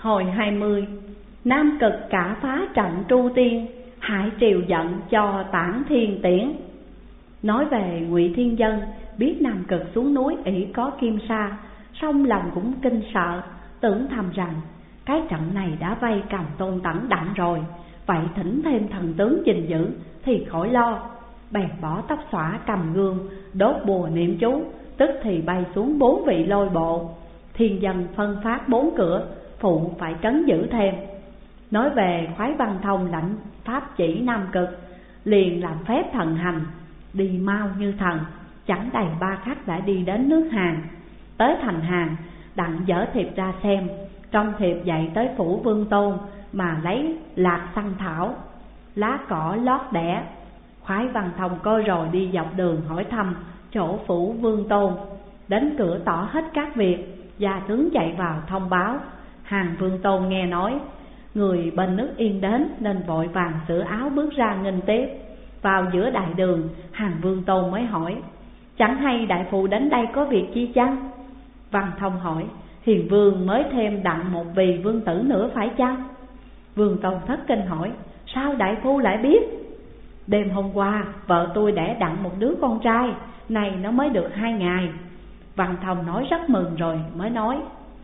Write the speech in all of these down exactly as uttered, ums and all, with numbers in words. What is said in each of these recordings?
Hồi hai mươi, Nam Cực cả phá trận tru tiên, hại triều giận cho tản thiên tiễn. Nói về Ngụy Thiên Dân, biết Nam Cực xuống núi ỷ có kim sa, song lòng cũng kinh sợ, tưởng thầm rằng cái trận này đã vây Càn Tôn Tẩn đặng rồi, vậy thỉnh thêm thần tướng gìn giữ thì khỏi lo. Bèn bỏ tóc xõa cầm gương, đốt bùa niệm chú, tức thì bay xuống bốn vị lôi bộ. Thiên Dân phân phát bốn cửa, phụ phải trấn giữ thêm. Nói về Khoái Văn Thông lãnh pháp chỉ Nam Cực, liền làm phép thần hành, đi mau như thần, chẳng đầy ba khắc đã đi đến nước Hàn. Tới thành Hàn, đặng dở thiệp ra xem, trong thiệp dạy tới phủ Vương Tôn mà lấy lạc săn thảo, lá cỏ lót đẻ. Khoái Văn Thông coi rồi đi dọc đường hỏi thăm chỗ phủ Vương Tôn. Đến cửa tỏ hết các việc, gia tướng chạy vào thông báo. Hàn Vương Tôn nghe nói người bên nước Yên đến, nên vội vàng sửa áo bước ra nghênh tiếp. Vào giữa đại đường, Hàn Vương Tôn mới hỏi: chẳng hay đại phụ đến đây có việc chi chăng? Văn Thông hỏi: hiền vương mới thêm đặng một vị vương tử nữa phải chăng? Vương Tôn thất kinh hỏi: sao đại phu lại biết? Đêm hôm qua vợ tôi đẻ đặng một đứa con trai, này nó mới được hai ngày. Văn Thông nói rất mừng rồi mới nói: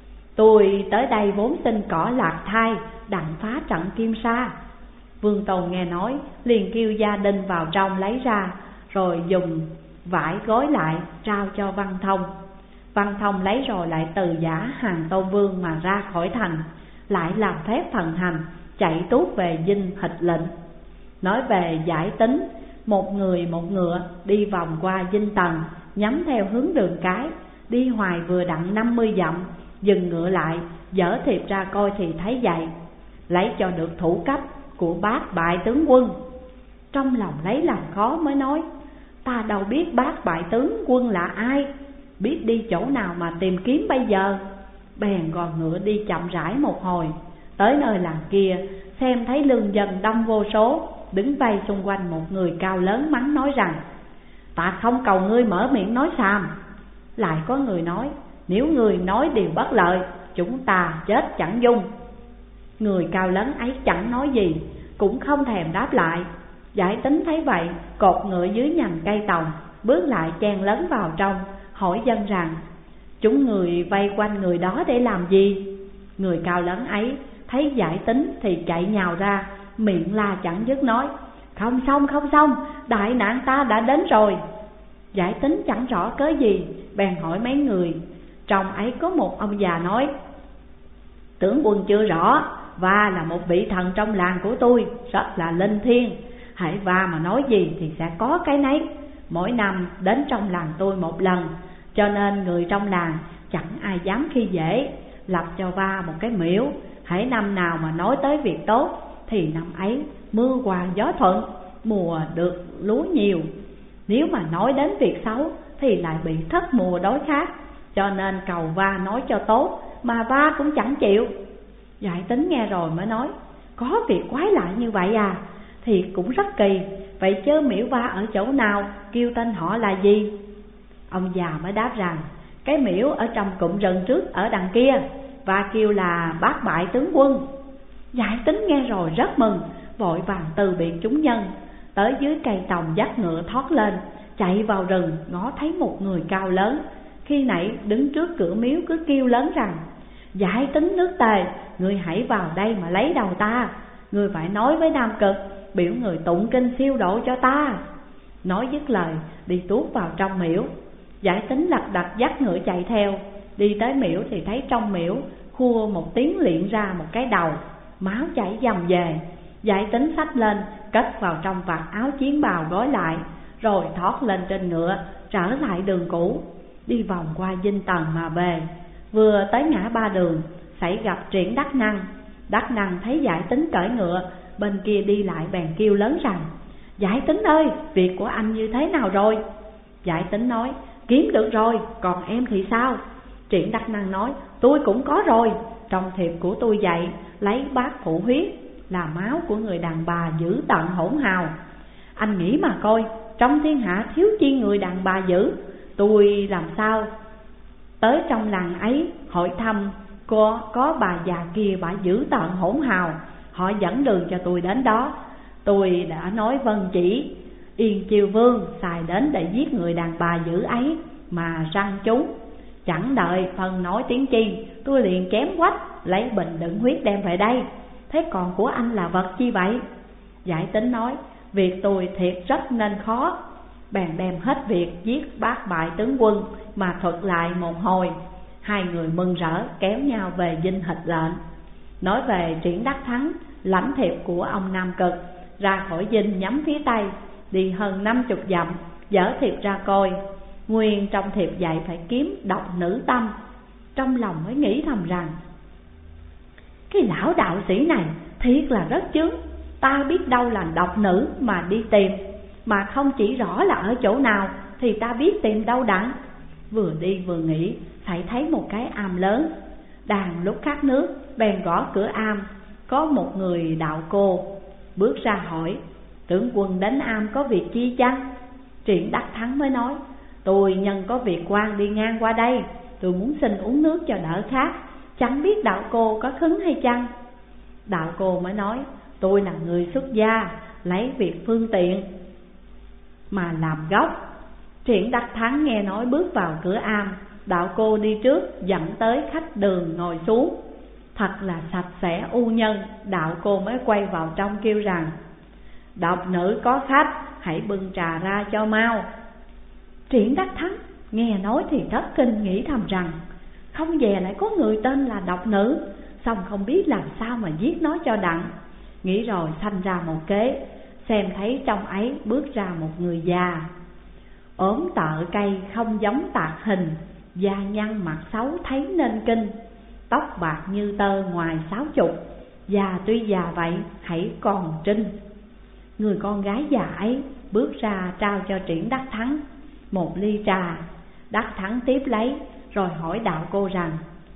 tôi tới đây vốn xin cỏ lạc thai, đặng phá trận kim sa. Vương Tôn nghe nói, liền kêu gia đình vào trong lấy ra, rồi dùng vải gói lại trao cho Văn Thông. Văn Thông lấy rồi lại từ giả Hàn Tôn Vương mà ra khỏi thành, lại làm phép thần hành, chạy tuốt về dinh hịch lệnh. Nói về Giải Tính, một người một ngựa đi vòng qua dinh Tần, nhắm theo hướng đường cái, đi hoài vừa đặng năm mươi dặm, dừng ngựa lại, dở thiệp ra coi thì thấy vậy, lấy cho được thủ cấp của bác bại tướng quân. Trong lòng lấy làm khó mới nói: ta đâu biết bác bại tướng quân là ai, biết đi chỗ nào mà tìm kiếm bây giờ. Bèn gò ngựa đi chậm rãi một hồi, tới nơi làng kia, xem thấy lương dân đông vô số, đứng vây xung quanh một người cao lớn mắng nói rằng: ta không cầu ngươi mở miệng nói xàm. Lại có người nói: nếu ngươi nói điều bất lợi, chúng ta chết chẳng dung. Người cao lớn ấy chẳng nói gì, cũng không thèm đáp lại. Giải Tính thấy vậy, cột ngựa dưới nhành cây tòng, bước lại chen lấn vào trong, hỏi dân rằng: chúng người vây quanh người đó để làm gì? Người cao lớn ấy thấy Giải Tính thì chạy nhào ra, miệng la chẳng dứt nói: không xong không xong, đại nạn ta đã đến rồi. Giải Tính chẳng rõ cớ gì, bèn hỏi mấy người. Trong ấy có một ông già nói: tướng quân chưa rõ, và là một vị thần trong làng của tôi, rất là linh thiêng. Hãy va mà nói gì thì sẽ có cái nấy. Mỗi năm đến trong làng tôi một lần, cho nên người trong làng chẳng ai dám khi dễ. Lập cho va một cái miễu, hãy năm nào mà nói tới việc tốt thì năm ấy mưa hòa gió thuận, mùa được lúa nhiều. Nếu mà nói đến việc xấu thì lại bị thất mùa đói khát, cho nên cầu va nói cho tốt, mà va cũng chẳng chịu. Giải Tính nghe rồi mới nói: có việc quái lạ như vậy à, thì cũng rất kỳ. Vậy chớ miễu va ở chỗ nào, kêu tên họ là gì? Ông già mới đáp rằng: cái miễu ở trong cụm rừng trước ở đằng kia, và kêu là bác bại tướng quân. Giải Tính nghe rồi rất mừng, vội vàng từ biệt chúng nhân, tới dưới cây tòng dắt ngựa thoát lên, chạy vào rừng. Ngó thấy một người cao lớn, khi nãy đứng trước cửa miếu cứ kêu lớn rằng: Giải Tính nước Tề, người hãy vào đây mà lấy đầu ta. Người phải nói với Nam Cực, biểu người tụng kinh siêu độ cho ta. Nói dứt lời, đi tuốt vào trong miễu. Giải Tính lật đật dắt ngựa chạy theo. Đi tới miễu thì thấy trong miễu khua một tiếng liệng ra một cái đầu, máu chảy dầm về. Giải Tính xách lên, cất vào trong vạt áo chiến bào gói lại, rồi thoát lên trên ngựa, trở lại đường cũ, đi vòng qua dinh Tần mà về. Vừa tới ngã ba đường, xảy gặp Triển Đắc Năng. Đắc Năng thấy Giải Tính cởi ngựa, bên kia đi lại bèn kêu lớn rằng: Giải Tính ơi, việc của anh như thế nào rồi? Giải Tính nói: kiếm được rồi, còn em thì sao? Triển Đắc Năng nói: tôi cũng có rồi. Trong thiệp của tôi dạy lấy bát phụ huyết, là máu của người đàn bà dữ tận hỗn hào. Anh nghĩ mà coi, trong thiên hạ thiếu chi người đàn bà dữ. Tôi làm sao tới trong làng ấy hỏi thăm Có, có bà già kia bà dữ tợn hỗn hào, họ dẫn đường cho tôi đến đó. Tôi đã nói vâng chỉ. Yên Chiêu Vương xài đến để giết người đàn bà dữ ấy mà răng chúng. Chẳng đợi phần nói tiếng chi, tôi liền chém quách, lấy bình đựng huyết đem về đây. Thế còn của anh là vật chi vậy? Giải Tính nói, việc tôi thiệt rất nên khó. Bèn đem hết việc giết bát bại tướng quân mà thuật lại một hồi. Hai người mừng rỡ kéo nhau về dinh hịch lệnh. Nói về Triển Đắc Thắng, lãnh thiệp của ông Nam Cực, ra khỏi dinh nhắm phía tây, đi hơn năm chục dặm, dở thiệp ra coi. Nguyên trong thiệp dạy phải kiếm độc nữ tâm. Trong lòng mới nghĩ thầm rằng, cái lão đạo sĩ này thiệt là rất chướng. Ta biết đâu là độc nữ mà đi tìm, mà không chỉ rõ là ở chỗ nào thì ta biết tìm đâu đặng. Vừa đi vừa nghĩ, phải thấy một cái am lớn. Đang lúc khát nước, bèn gõ cửa am. Có một người đạo cô bước ra hỏi, tướng quân đến am có việc chi chăng? Triển Đắc Thắng mới nói, tôi nhân có việc quan đi ngang qua đây, tôi muốn xin uống nước cho đỡ khát, chẳng biết đạo cô có khứng hay chăng? Đạo cô mới nói, tôi là người xuất gia, lấy việc phương tiện mà làm gốc. Triển Đắc Thắng nghe nói bước vào cửa am. Đạo cô đi trước dẫn tới khách đường ngồi xuống. Thật là sạch sẽ u nhân. Đạo cô mới quay vào trong kêu rằng, độc nữ có khách, hãy bưng trà ra cho mau. Triển Đắc Thắng nghe nói thì thất kinh, nghĩ thầm rằng, không dè lại có người tên là độc nữ, xong không biết làm sao mà giết nó cho đặng. Nghĩ rồi sanh ra một kế, xem thấy trong ấy bước ra một người già, ốm tợ cây không giống tạc hình, da nhăn mặt xấu thấy nên kinh, tóc bạc như tơ ngoài sáu chục, già tuy già vậy hãy còn trinh. Người con gái già ấy bước ra trao cho Triển Đắc Thắng một ly trà. Đắc Thắng tiếp lấy rồi hỏi đạo cô rằng,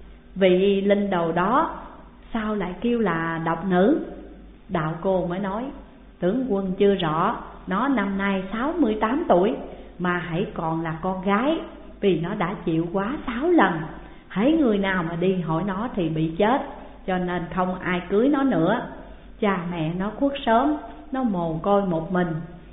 vị linh đầu đó sao lại kêu là độc nữ? Đạo cô mới nói, tướng quân chưa rõ, nó năm nay sáu mươi tám tuổi mà hãy còn là con gái, vì nó đã chịu quá sáu lần. Hãy người nào mà đi hỏi nó thì bị chết, cho nên không ai cưới nó nữa. Cha mẹ nó khuất sớm, nó mồ côi một mình,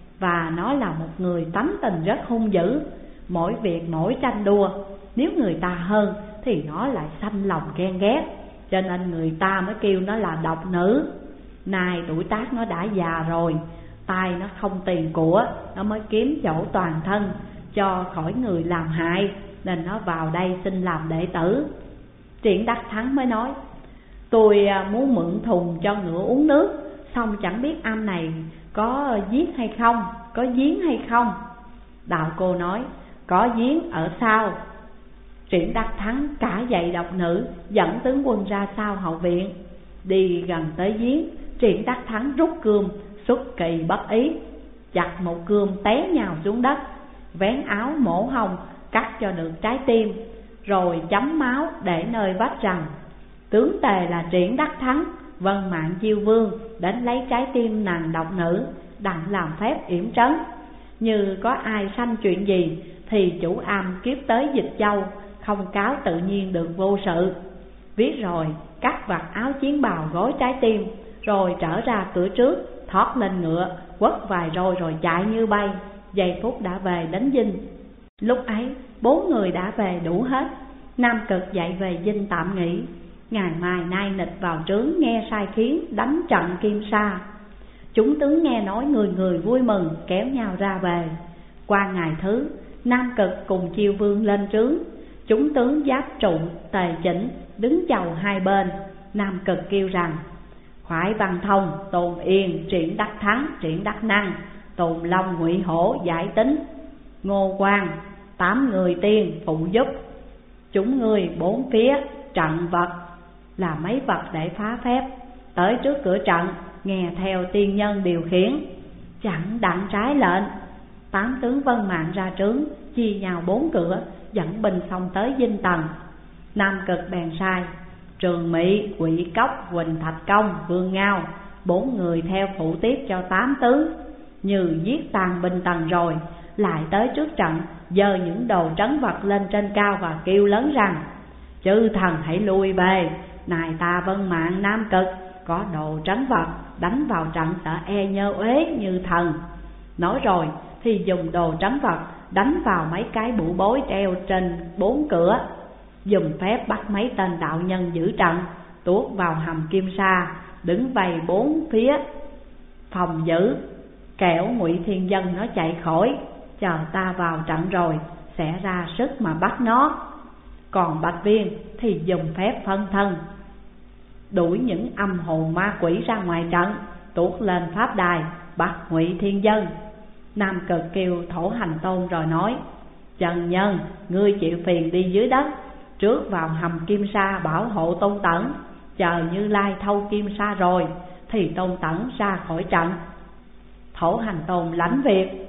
và nó là một người tánh tình rất hung dữ. Mỗi việc mỗi tranh đua, nếu người ta hơn thì nó lại sanh lòng ghen ghét, cho nên người ta mới kêu nó là độc nữ. Nay tuổi tác nó đã già rồi, tay nó không tiền của, nó mới kiếm chỗ toàn thân cho khỏi người làm hại, nên nó vào đây xin làm đệ tử. Triển Đắc Thắng mới nói, tôi muốn mượn thùng cho ngựa uống nước, xong chẳng biết am này có giếng hay không, có giếng hay không? Đạo cô nói, có giếng ở sau. Triển Đắc Thắng cả dậy độc nữ, dẫn tướng quân ra sau hậu viện. Đi gần tới giếng, Triển Đắc Thắng rút cương, xuất kỳ bất ý, chặt một cương té nhào xuống đất, vén áo mổ hông cắt cho được trái tim, rồi chấm máu để nơi vách rằng, tướng tề là Triển Đắc Thắng, vân mạng Chiêu Vương đến lấy trái tim nàng độc nữ, đặng làm phép yểm trấn. Như có ai sanh chuyện gì thì chủ am kiếp tới Dịch Châu, không cáo tự nhiên được vô sự. Viết rồi cắt vặt áo chiến bào gối trái tim, rồi trở ra cửa trước, thoát lên ngựa, quất vài roi rồi chạy như bay. Giây phút đã về đến dinh. Lúc ấy bốn người đã về đủ hết. Nam Cực dậy về dinh tạm nghỉ. Ngày mai nay nịch vào trướng nghe sai khiến đánh trận Kim Sa. Chúng tướng nghe nói người người vui mừng, kéo nhau ra về. Qua ngày thứ, Nam Cực cùng Chiêu Vương lên trướng. Chúng tướng giáp trụng, tề chỉnh, đứng chầu hai bên. Nam Cực kêu rằng, Khoái Văn Thông, Tôn Yên, Triển Đắc Thắng, Triển Đắc Năng, Tồn Long, Ngụy Hổ, Giải Tính, Ngô Quang, tám người tiên phụ giúp. Chúng người bốn phía trận vật là mấy vật để phá phép. Tới trước cửa trận, nghe theo tiên nhân điều khiển, chẳng đặng trái lệnh. Tám tướng vân mạng ra trướng, chia nhau bốn cửa, dẫn binh xong tới dinh Tần. Nam Cực bèn sai Trường Mỹ, Quỷ Cốc, Quỳnh Thạch Công, Vương Ngao bốn người theo phụ tiếp cho tám tướng. Như giết tàn binh Tần rồi, lại tới trước trận, giơ những đồ trấn vật lên trên cao và kêu lớn rằng, chư thần hãy lui về, này ta Vân Mạng Nam Cực có đồ trấn vật, đánh vào trận sợ e nhơ uế như thần. Nói rồi thì dùng đồ trấn vật đánh vào mấy cái bụ bối treo trên bốn cửa, dùng phép bắt mấy tên đạo nhân giữ trận, tuốt vào hầm kim sa, đứng vây bốn phía phòng giữ, kẻo Ngụy Thiên Dân nó chạy khỏi, chờ ta vào trận rồi sẽ ra sức mà bắt nó. Còn Bạch Viên thì dùng phép phân thân, đuổi những âm hồn ma quỷ ra ngoài trận, tuốt lên pháp đài bắt Ngụy Thiên Dân. Nam Cực kêu Thổ Hành Tôn rồi nói: Trần Nhân, ngươi chịu phiền đi dưới đất, trước vào hầm kim sa bảo hộ Tôn Tẩn, chờ Như Lai thâu kim sa rồi thì Tôn Tẩn ra khỏi trận. Thổ Hành Tôn lãnh việc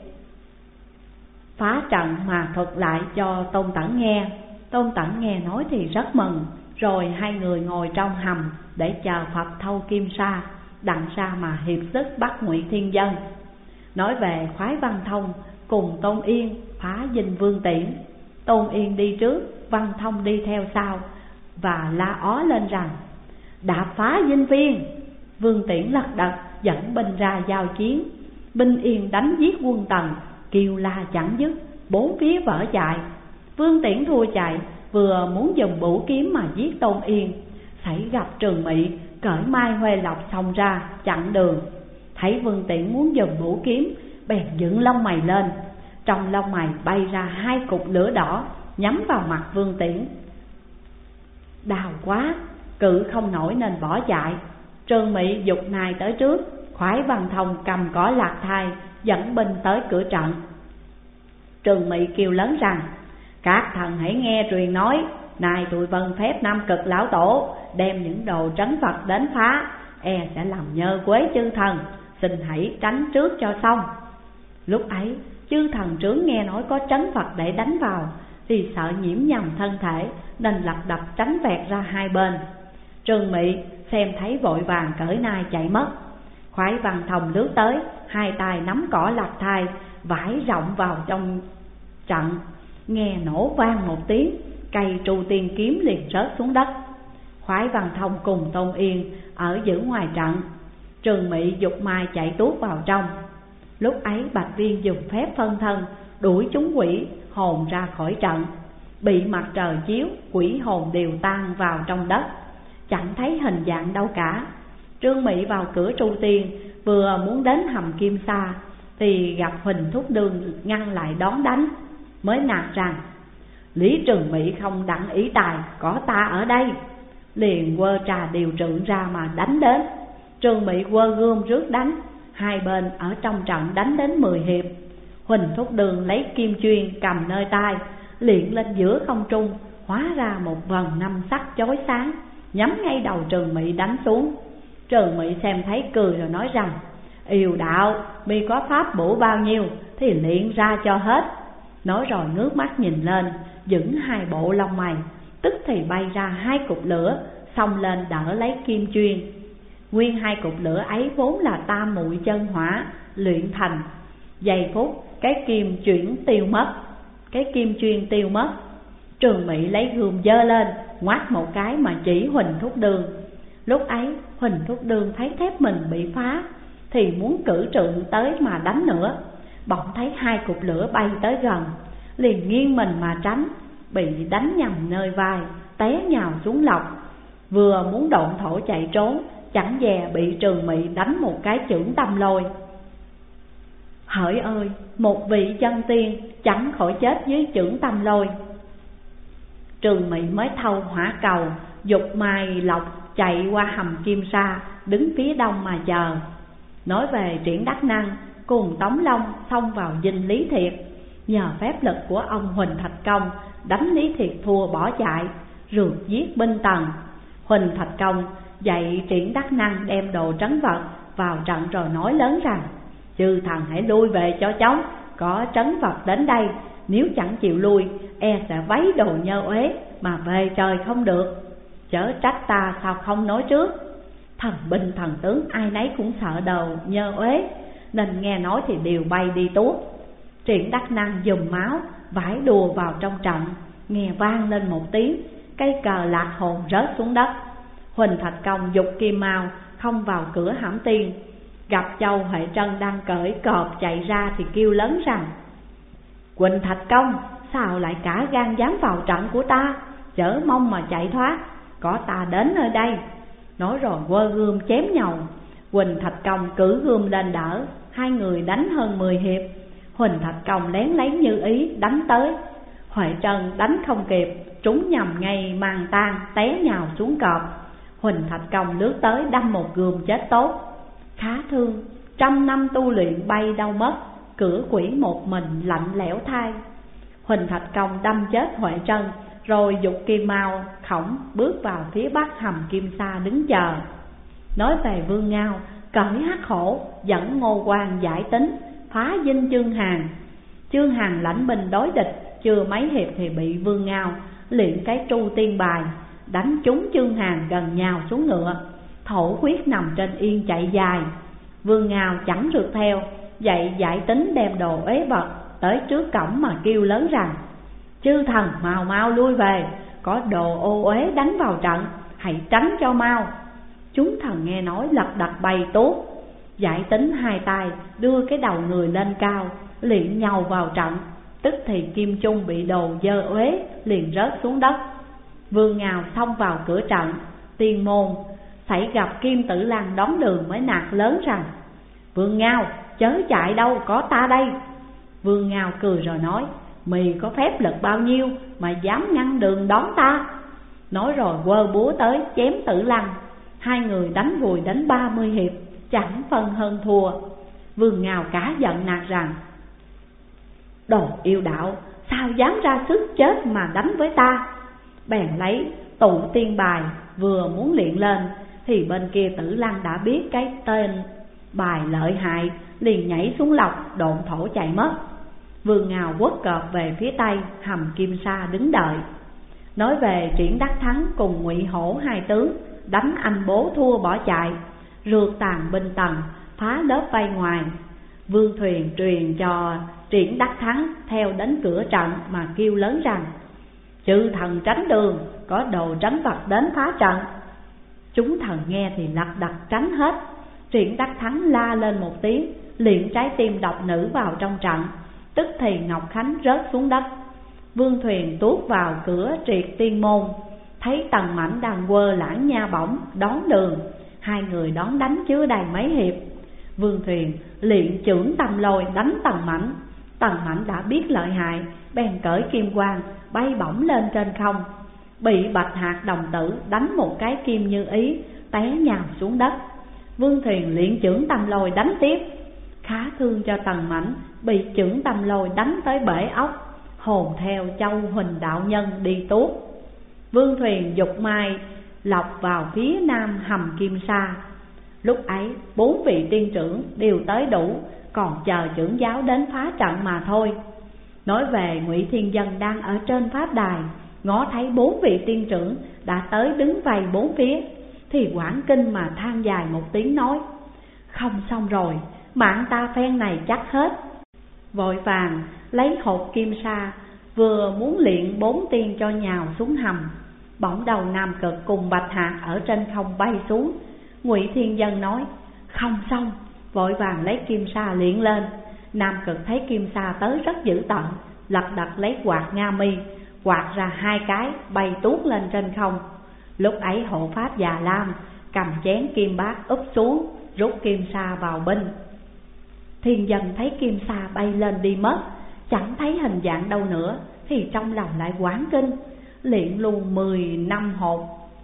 phá trận mà thuật lại cho Tôn Tẩn nghe. Tôn Tẩn nghe nói thì rất mừng, rồi hai người ngồi trong hầm để chờ Phật thâu kim sa, đặng ra mà hiệp sức bắt Ngụy Thiên Dân. Nói về Khoái Văn Thông cùng Tôn Yên phá dinh Vương Tiễn, Tôn Yên đi trước, Văn Thông đi theo sau, và la ó lên rằng: Đạp phá dinh viên! Vương Tiễn lật đật dẫn binh ra giao chiến, binh Yên đánh giết quân Tần, kêu la chẳng dứt, bốn phía vỡ chạy. Vương Tiễn thua chạy, vừa muốn dùng bửu kiếm mà giết Tôn Yên, xảy gặp Trường Mị cởi Mai Huê Lộc xông ra chặn đường. Thấy Vương Tiễn muốn dùng bửu kiếm, bèn dựng lông mày lên, trong lông mày bay ra hai cục lửa đỏ nhắm vào mặt Vương Tiễn. Đau quá, cự không nổi nên bỏ chạy. Trường Mị giục nài tới trước, Khoái Văn Thông cầm cỏ lạc thai dẫn binh tới cửa trận. Trường Mị kêu lớn rằng: Các thần hãy nghe truyền nói, này tụi vân phép Nam Cực lão tổ đem những đồ trấn vật đến phá, e sẽ làm nhơ quế chư thần, xin hãy tránh trước cho xong. Lúc ấy chư thần trướng nghe nói có trấn vật để đánh vào, thì sợ nhiễm nhầm thân thể nên lập đập tránh vẹt ra hai bên. Trường Mị xem thấy vội vàng cởi nai chạy mất. Khoái Văn Thông lướt tới, hai tay nắm cỏ lạc thai vải rộng vào trong trận, nghe nổ vang một tiếng, cây tru tiên kiếm liền rớt xuống đất. Khoái Văn Thông cùng Tôn Yên ở giữ ngoài trận, Trường Mị giục mai chạy tuốt vào trong. Lúc ấy Bạch Viên dùng phép phân thân đuổi chúng quỷ hồn ra khỏi trận, bị mặt trời chiếu, quỷ hồn đều tan vào trong đất, chẳng thấy hình dạng đâu cả. Trương Mị vào cửa tru tiên, vừa muốn đến hầm kim sa thì gặp Huỳnh Thúc Đương ngăn lại đón đánh, mới nạt rằng: Lý Trường Mị không đặng ý tài, có ta ở đây. Liền quơ trà điều trượng ra mà đánh đến. Trường Mị quơ gươm rước đánh, hai bên ở trong trận đánh đến mười hiệp. Huỳnh Thúc Đường lấy kim chuyên cầm nơi tay, liền lên giữa không trung, hóa ra một vần năm sắc chói sáng, nhắm ngay đầu Trường Mị đánh xuống. Trường Mị xem thấy cười rồi nói rằng: Yêu đạo, mi có pháp bổ bao nhiêu thì luyện ra cho hết. Nói rồi ngước mắt nhìn lên, vững hai bộ lông mày, tức thì bay ra hai cục lửa, xông lên đỡ lấy kim chuyên. Nguyên hai cục lửa ấy vốn là tam muội chân hỏa luyện thành, giây phút cái kim chuyển tiêu mất, cái kim chuyên tiêu mất. Trường Mị lấy gươm giơ lên, ngoắt một cái mà chỉ Huỳnh Thúc Đường. Lúc ấy Huỳnh Thúc Đường thấy thép mình bị phá, thì muốn cử trượng tới mà đánh nữa, bỗng thấy hai cục lửa bay tới gần, liền nghiêng mình mà tránh, bị đánh nhầm nơi vai, té nhào xuống lọc. Vừa muốn độn thổ chạy trốn, chẳng dè bị Trường Mị đánh một cái chưởng tâm lôi. Hỡi ơi, một vị chân tiên chẳng khỏi chết dưới chưởng tâm lôi. Trường Mị mới thâu hỏa cầu, dục mai lộc chạy qua hầm kim sa, đứng phía đông mà chờ. Nói về Triển Đắc Năng cùng Tống Long xông vào dinh Lý Thiệt, nhờ phép lực của ông Huỳnh Thạch Công đánh Lý Thiệt thua bỏ chạy, rượt giết binh Tần. Huỳnh Thạch Công dạy Triển Đắc Năng đem đồ trấn vật vào trận rồi nói lớn rằng: Chư thần hãy lui về cho chóng, có trấn vật đến đây, nếu chẳng chịu lui e sẽ vấy đồ nhơ uế mà về trời không được. Chớ trách ta sao không nói trước. Thần binh thần tướng ai nấy cũng sợ đầu nhơ uế, nên nghe nói thì đều bay đi tuốt. Triển Đắc Năng dùng máu vải đùa vào trong trận, nghe vang lên một tiếng, cây cờ lạc hồn rớt xuống đất. Huỳnh Thạch Công giục Kim Mao không vào cửa hãm tiên. Gặp Châu Huệ Trân đang cởi cọp chạy ra thì kêu lớn rằng: Huỳnh Thạch Công, sao lại cả gan dám vào trận của ta, chớ mong mà chạy thoát, có ta đến nơi đây. Nói rồi quơ gươm chém nhầu. Huỳnh Thạch Công cử gươm lên đỡ, hai người đánh hơn mười hiệp. Huỳnh Thạch Công lén lấy như ý đánh tới. Huệ Trân đánh không kịp, trúng nhầm ngay màn tan, té nhào xuống cọp. Huỳnh Thạch Công lướt tới đâm một gươm chết tốt. Khá thương, trăm năm tu luyện bay đâu mất, cửa quỷ một mình lạnh lẽo thay. Huỳnh Thạch Công đâm chết Huệ Trân, rồi giục Kim Mao khổng bước vào phía bắc hầm Kim Sa đứng chờ. Nói về Vương Ngao, cởi hắc hổ dẫn Ngô Quan giải tính, phá dinh Chương Hàn. Chương Hàn lãnh binh đối địch, chưa mấy hiệp thì bị Vương Ngao luyện cái tru tiên bài, đánh trúng Chương Hàn gần nhào xuống ngựa. Thổ huyết nằm trên yên chạy dài. Vương Ngao chẳng rượt theo, dạy giải tính đem đồ ế vật tới trước cổng mà kêu lớn rằng: Chư thần mau mau lui về, có đồ ô uế đánh vào trận, hãy tránh cho mau. Chúng thần nghe nói lật đật bay tuốt. Giải tính hai tay đưa cái đầu người lên cao, liền nhầu vào trận. Tức thì Kim Trung bị đồ dơ uế liền rớt xuống đất. Vương Ngao xông vào cửa trận tiên môn, xảy gặp Kim Tử Lăng đón đường mới nạt lớn rằng: Vương Ngao, chớ chạy đâu, có ta đây. Vương Ngao cười rồi nói: Mì có phép lực bao nhiêu mà dám ngăn đường đón ta. Nói rồi quơ búa tới chém Tử Lăng. Hai người đánh vùi đến ba mươi hiệp, chẳng phân hơn thua. Vương Ngao cả giận nạt rằng: Đồ yêu đạo, sao dám ra sức chết mà đánh với ta. Bèn lấy tụ tiên bài vừa muốn luyện lên, thì bên kia Tử Lăng đã biết cái tên bài lợi hại, liền nhảy xuống lọc độn thổ chạy mất. Vương Ngao quất cọp về phía tây hầm Kim Sa đứng đợi. Nói về Triển Đắc Thắng cùng Ngụy Hổ hai tướng đánh anh bố thua bỏ chạy, rượt tàn binh Tần, phá lớp vây ngoài. Vương Thuyền truyền cho Triển Đắc Thắng theo đến cửa trận mà kêu lớn rằng: Chư thần tránh đường, có đồ tránh vật đến phá trận. Chúng thần nghe thì lật đật tránh hết. Triển Đắc Thắng la lên một tiếng, liền trái tim độc nữ vào trong trận. Tức thì Ngọc Khánh rớt xuống đất. Vương Thuyền tuốt vào cửa triệt tiên môn, thấy Tần Mãnh đang quơ lãng nha bổng đón đường. Hai người đón đánh chưa đầy mấy hiệp. Vương Thuyền liền chưởng Tâm Lôi đánh Tần Mãnh. Tần Mãnh đã biết lợi hại, bèn cởi kim quang bay bổng lên trên không, bị Bạch Hạc đồng tử đánh một cái kim như ý, té nhào xuống đất. Vương Thuyền liền chưởng Tâm Lôi đánh tiếp. Khá thương cho Tần Mãnh bị chưởng Tâm Lôi đánh tới bể óc, hồn theo Châu Huỳnh đạo nhân đi tuốt. Vương Thuyền dục mai lọc vào phía nam hầm Kim Sa. Lúc ấy bốn vị tiên trưởng đều tới đủ, còn chờ trưởng giáo đến phá trận mà thôi. Nói về Ngụy Thiên Dân đang ở trên pháp đài, ngó thấy bốn vị tiên trưởng đã tới đứng vây bốn phía, thì Quảng Kinh mà than dài một tiếng nói: Không xong rồi, mạng ta phen này chắc hết. Vội vàng lấy hộp kim sa, vừa muốn luyện bốn tiên cho nhào xuống hầm. Bỗng đầu Nam Cực cùng Bạch Hạc ở trên không bay xuống. Ngụy Thiên Dân nói: Không xong. Vội vàng lấy kim sa luyện lên. Nam Cực thấy kim sa tới rất dữ tợn, lật đật lấy quạt Nga Mi, quạt ra hai cái bay tuốt lên trên không. Lúc ấy hộ pháp Già Lam cầm chén kim bát úp xuống, rút kim sa vào binh. Thiên Dân thấy kim sa bay lên đi mất, chẳng thấy hình dạng đâu nữa, thì trong lòng lại quảng kinh, luyện luôn mười năm hộp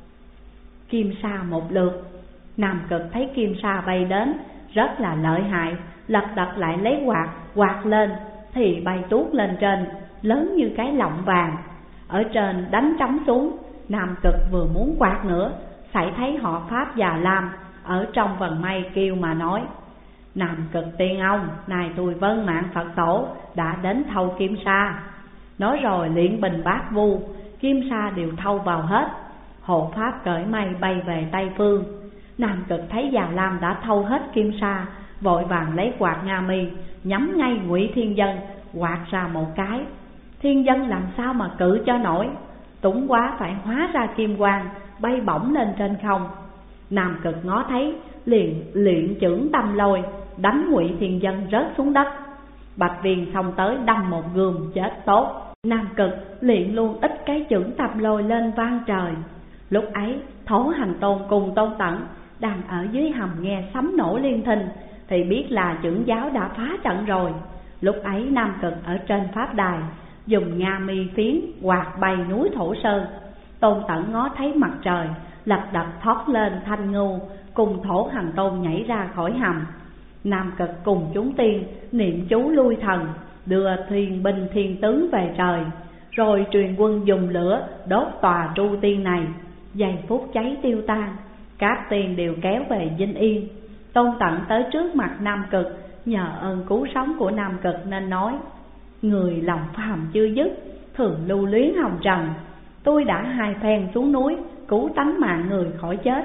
kim sa một lượt. Nam Cực thấy kim sa bay đến rất là lợi hại, lật đật lại lấy quạt quạt lên, thì bay tuốt lên trên, lớn như cái lọng vàng. Ở trên đánh trống xuống. Nam Cực vừa muốn quạt nữa, phải thấy họ pháp Già Lam ở trong vần mây kêu mà nói: Nam Cực tiên ông, này tôi vâng mạng Phật tổ đã đến thâu kim sa. Nói rồi luyện bình bát vu, kim sa đều thâu vào hết. Hộ pháp cởi mây bay về Tây Phương. Nam Cực thấy Già Lam đã thâu hết kim sa, vội vàng lấy quạt Nga Mi nhắm ngay Ngụy Thiên Dân, quạt ra một cái. Thiên Dân làm sao mà cự cho nổi, túng quá phải hóa ra kim quang, bay bổng lên trên không. Nam Cực ngó thấy, liền luyện chưởng tâm lôi, đánh Ngụy Thiên Dân rớt xuống đất. Bạch Viên xông tới đâm một gươm chết tốt. Nam Cực luyện luôn ít cái chưởng tâm lôi lên vang trời. Lúc ấy Thổ Hành Tôn cùng Tôn Tẩn đang ở dưới hầm nghe sấm nổ liên thinh, thì biết là chưởng giáo đã phá trận rồi. Lúc ấy Nam Cực ở trên pháp đài, dùng Nga mi phiến quạt bay núi Thổ Sơn. Tôn Tẩn ngó thấy mặt trời, lật đật thoát lên thanh ngưu, cùng Thổ Hành Tôn nhảy ra khỏi hầm. Nam Cực cùng chúng tiên niệm chú lui thần, đưa thiên binh thiên tướng về trời, rồi truyền quân dùng lửa đốt tòa tru tiên này. Giây phút cháy tiêu tan, các tiên đều kéo về Vinh Yên. Tôn Tận tới trước mặt Nam Cực, nhờ ơn cứu sống của Nam Cực nên nói: người lòng phàm chưa dứt, thường lưu luyến hồng trần. Tôi đã hai phen xuống núi, cứu tánh mạng người khỏi chết.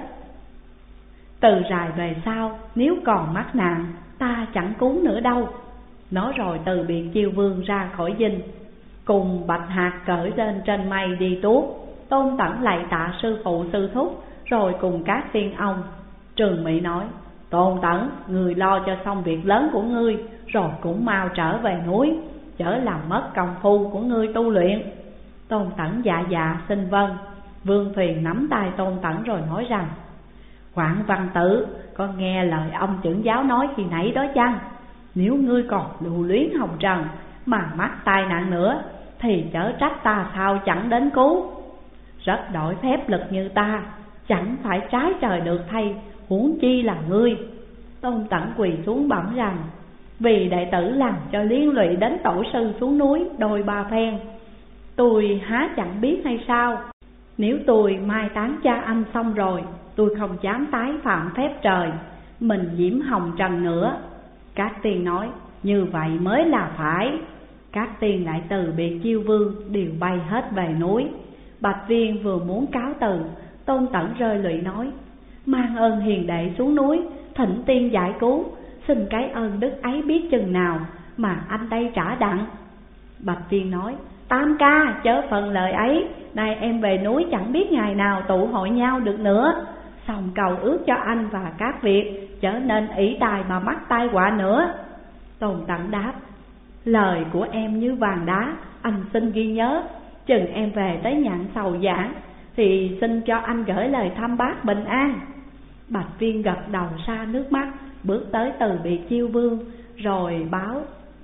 Từ rày về sau, nếu còn mắc nạn, ta chẳng cứu nữa đâu. Nói rồi từ biệt Chiêu Vương ra khỏi dinh, cùng Bạch Hạc cởi lên trên mây đi tuốt. Tôn Tẩn lạy tạ sư phụ sư thúc, rồi cùng các tiên ông. Trường Mỹ nói: Tôn Tẩn, người lo cho xong việc lớn của ngươi, rồi cũng mau trở về núi, chớ làm mất công phu của ngươi tu luyện. Tôn Tẩn dạ dạ xin vâng. Vương Thuyền nắm tay Tôn Tẩn rồi nói rằng: Quảng Văn Tử, con nghe lời ông trưởng giáo nói khi nãy đó chăng? Nếu ngươi còn lưu luyến hồng trần mà mắc tai nạn nữa, thì chớ trách ta sao chẳng đến cứu. Rất đổi phép lực như ta, chẳng phải trái trời được thay, huống chi là ngươi. Tôn Tẩn quỳ xuống bẩm rằng: vì đệ tử làm cho liên lụy đến tổ sư xuống núi đôi ba phen, tôi há chẳng biết hay sao? Nếu tôi mai táng cha anh xong rồi, tôi không dám tái phạm phép trời, mình nhiễm hồng trần nữa. Các tiên nói: như vậy mới là phải. Các tiên lại từ biệt Chiêu Vương, đều bay hết về núi. Bạch Viên vừa muốn cáo từ, Tôn Tẩn rơi lụy nói: mang ơn hiền đệ xuống núi, thỉnh tiên giải cứu, xin cái ơn đức ấy biết chừng nào mà anh đây trả đặng. Bạch Viên nói: Tam ca chớ phần lời ấy, nay em về núi chẳng biết ngày nào tụ hội nhau được nữa. Xong cầu ước cho anh và các việc, chớ nên ỷ tài mà mắc tai họa nữa. Tôn Tẩn đáp: lời của em như vàng đá, anh xin ghi nhớ. Chừng em về tới nhạn sầu giảng, thì xin cho anh gửi lời thăm bác bình an. Bạch Viên gật đầu xa nước mắt, bước tới từ biệt Chiêu Vương, rồi báo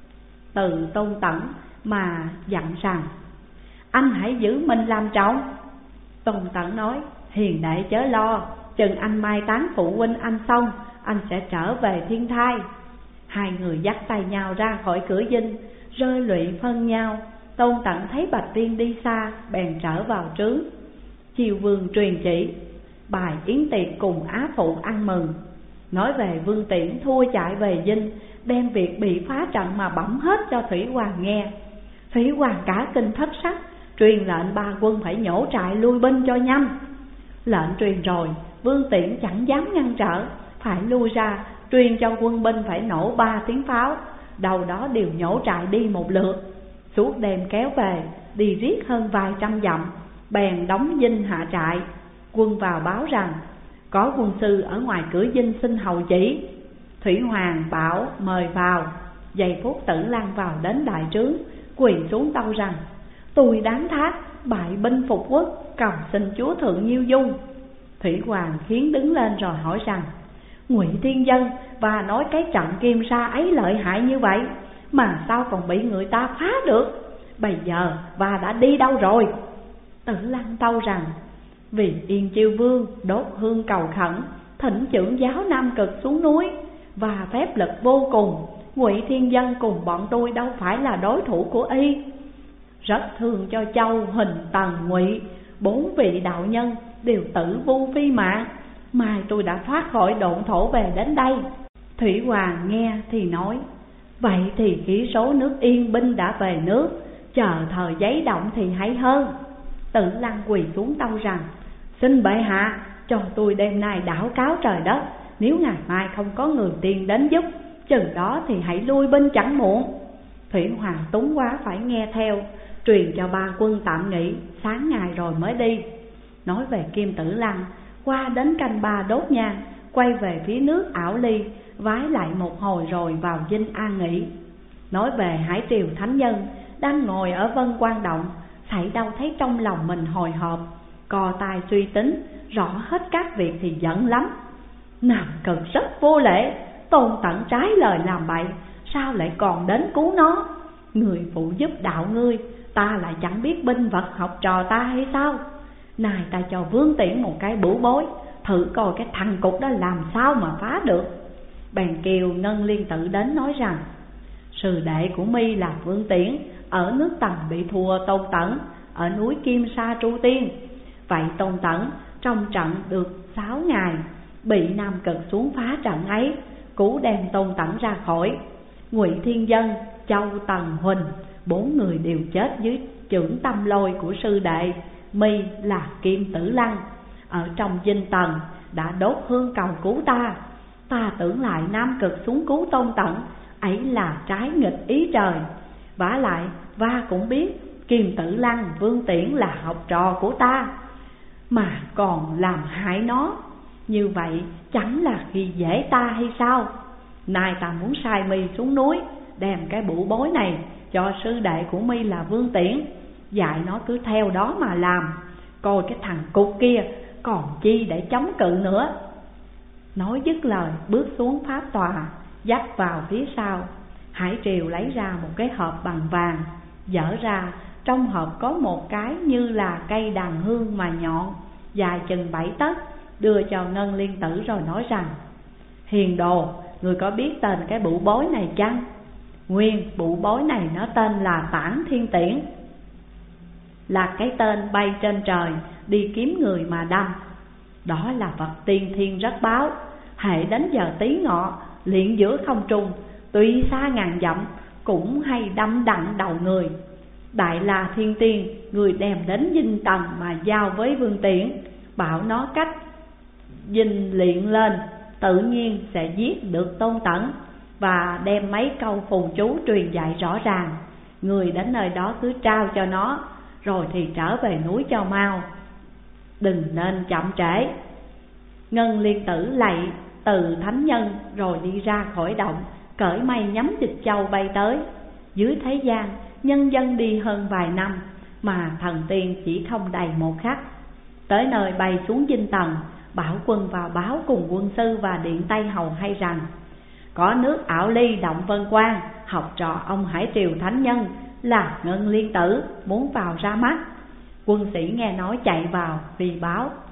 từ Tôn Tẩn mà dặn rằng: anh hãy giữ mình làm trọng. Tôn Tẩn nói: hiền đệ chớ lo, chừng anh mai táng phụ huynh anh xong, anh sẽ trở về thiên thai. Hai người dắt tay nhau ra khỏi cửa dinh, rơi lụy phân nhau. Tôn Tẩn thấy Bạch Viên đi xa, bèn trở vào trướng. Chiêu Vương truyền chỉ bài yến tiệc cùng á phụ ăn mừng. Nói về Vương Tiễn thua chạy về dinh, đem việc bị phá trận mà bẩm hết cho Thủy Hoàng nghe. Thủy Hoàng cả kinh thất sắc, truyền lệnh ba quân phải nhổ trại lui binh cho nhanh. Lệnh truyền rồi, Vương Tiễn chẳng dám ngăn trở, phải lui ra, truyền cho quân binh phải nổ ba tiếng pháo, đầu đó đều nhổ trại đi một lượt. Suốt đêm kéo về, đi riết hơn vài trăm dặm, bèn đóng dinh hạ trại. Quân vào báo rằng: có quân sư ở ngoài cửa dinh xin hầu chỉ. Thủy Hoàng bảo mời vào. Giây phút Tử Lăng vào đến đại trướng, quỳ xuống tâu rằng: tôi đáng thác, bại binh phục quốc, cầu xin chúa thượng nhiêu dung. Thủy Hoàng khiến đứng lên rồi hỏi rằng: Ngụy Thiên Dân và nói cái trận Kim Sa ấy lợi hại như vậy, mà sao còn bị người ta phá được? Bây giờ và đã đi đâu rồi? Tử Lăng tâu rằng: vì Yên Chiêu Vương đốt hương cầu khẩn, thỉnh trưởng giáo Nam Cực xuống núi, và phép lực vô cùng, Ngụy Thiên Dân cùng bọn tôi đâu phải là đối thủ của y. Rất thương cho Châu, Huỳnh, Tần, Ngụy, bốn vị đạo nhân đều tử vu phi mạng, mai tôi đã thoát khỏi độn thổ về đến đây. Thủy Hoàng nghe thì nói: vậy thì khí số nước Yên binh đã về nước, chờ thời giấy động thì hay hơn. Tử Lăng quỳ xuống tâu rằng: xin bệ hạ cho tôi đêm nay đảo cáo trời đất, nếu ngày mai không có người tiên đến giúp, chừng đó thì hãy lui binh chẳng muộn. Thủy Hoàng túng quá phải nghe theo, truyền cho ba quân tạm nghỉ, sáng ngày rồi mới đi. Nói về Kim Tử Lăng, qua đến canh ba đốt nhang, quay về phía nước Ảo Ly, vái lại một hồi rồi vào dinh an nghỉ. Nói về Hải Triều thánh nhân, đang ngồi ở Vân Quan Động, thảy đâu thấy trong lòng mình hồi hộp, cò tài suy tính, rõ hết các việc thì giận lắm. Nam Cực rất vô lễ, Tôn Tẩn trái lời làm bậy, sao lại còn đến cứu nó? Người phụ giúp đạo ngươi, ta lại chẳng biết binh vật học trò ta hay sao? Này ta cho Vương Tiễn một cái bủ bối, thử coi cái thằng cục đó làm sao mà phá được. Bèn kêu Ngân Liên Tử đến nói rằng, sư đệ của mi là Vương Tiễn, ở nước Tần bị thua Tôn Tẩn ở núi Kim Sa Tru Tiên. Vậy Tôn Tẩn trong trận được sáu ngày, bị Nam Cực xuống phá trận ấy, cứu đem Tôn Tẩn ra khỏi. Ngụy Thiên Dân, Châu Tần Huỳnh, bốn người đều chết dưới chưởng tâm lôi của sư đệ. Mi là Kim Tử Lăng, ở trong dinh Tần đã đốt hương cầu cứu ta. Ta tưởng lại Nam Cực xuống cứu Tôn Tẩn ấy là trái nghịch ý trời. Vả lại va cũng biết Kim Tử Lăng, Vương Tiễn là học trò của ta, mà còn làm hại nó, như vậy chẳng là khi dễ ta hay sao? Nay ta muốn sai mi xuống núi, đem cái bụ bối này cho sư đệ của mi là Vương Tiễn, dạy nó cứ theo đó mà làm, coi cái thằng cục kia còn chi để chống cự nữa. Nói dứt lời bước xuống pháp tòa, dắt vào phía sau. Hải Triều lấy ra một cái hộp bằng vàng, dở ra, trong hộp có một cái như là cây đàn hương mà nhọn, dài chừng bảy tấc, đưa cho Ngân Liên Tử rồi nói rằng, hiền đồ, người có biết tên cái bụ bối này chăng? Nguyên bụ bối này nó tên là Tản Thiên Tiễn, là cái tên bay trên trời đi kiếm người mà đâm. Đó là vật tiên thiên rất báo, hệ đến giờ tí ngọ liện giữa không trung, tuy xa ngàn dặm cũng hay đâm đặng đầu người. Đại La Thiên Tiên, người đem đến dinh Tần mà giao với Vương Tiễn, bảo nó cách dinh luyện lên, tự nhiên sẽ giết được Tôn Tẩn, và đem mấy câu phù chú truyền dạy rõ ràng. Người đến nơi đó cứ trao cho nó, rồi thì trở về núi cho mau, đừng nên chậm trễ. Ngân Liên Tử lạy từ thánh nhân rồi đi ra khỏi động, cởi mây nhắm Dịch Châu bay tới. Dưới thế gian nhân dân đi hơn vài năm, mà thần tiên chỉ không đầy một khắc. Tới nơi bay xuống dinh Tần, bảo quân vào báo cùng quân sư và điện Tây Hầu hay rằng, có nước Ảo Ly động Vân Quan, học trò ông Hải Triều thánh nhân là Ngân Liên Tử muốn vào ra mắt. Quân sĩ nghe nói chạy vào, vì báo